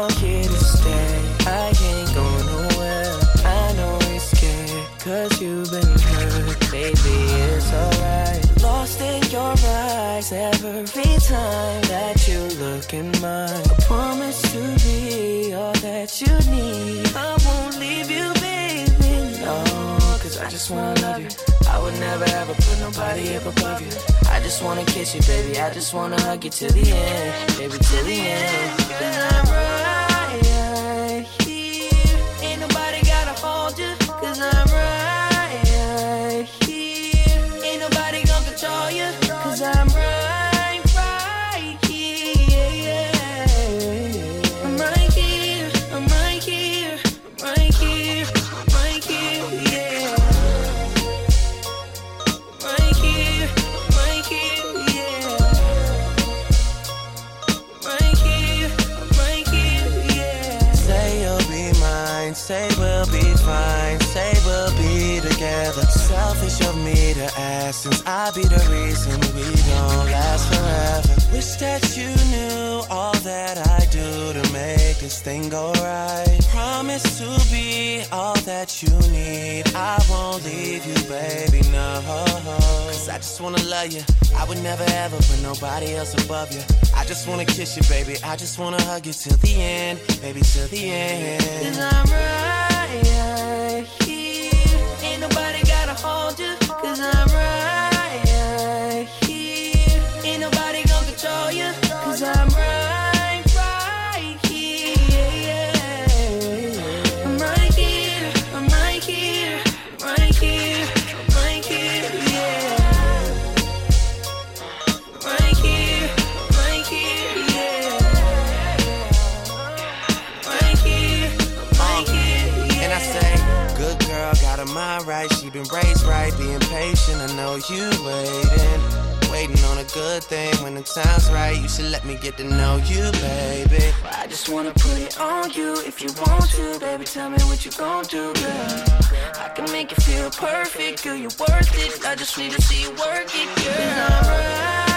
I'm here to stay. I ain't going nowhere. I know you're scared, cause you've been hurt. Baby, it's alright. Lost in your eyes every time that you look in mine. I promise to be all that you need. I won't leave you, baby, no. Cause I just wanna love you. I would never ever put nobody up above you. I just wanna kiss you, baby. I just wanna hug you till the end, baby, till the end. Cause I'm right here. Ain't nobody gotta hold you. Cause I'm right here. Ain't nobody gonna control you. Cause I'm right here. I'm right here. I'm right here. I'm right here. I'm right here, yeah. Right here. Right here, yeah. Right here. Right here, yeah. Say you'll be mine. Say we'll be fine. Say we'll be together. Selfish of me to ask, since I be the reason we don't last forever. Wish that you knew all that I do to make this thing go right. Promise to be all that you need. I won't leave you, baby, no. Cause I just wanna love you. I would never ever put nobody else above you. I just wanna kiss you, baby. I just wanna hug you till the end, baby, till the end. Cause I'm right here. Ain't nobody gotta hold you. Cause I'm right here. Ain't nobody gonna control you. Cause I'm right here. I'm right here. I'm right here. I'm right here. I'm right here, yeah. Right here. Right here, yeah. Right here. Right here, yeah. And I say, good girl, got her mind right. She been raised right, being patient. I know you waiting on a good thing. When the time's right, you should let me get to know you, baby. I just wanna put it on you. If you want to, baby, tell me what you gon' do, girl. I can make you feel perfect, girl, you're worth it. I just need to see you work it, girl. 'Cause I'm right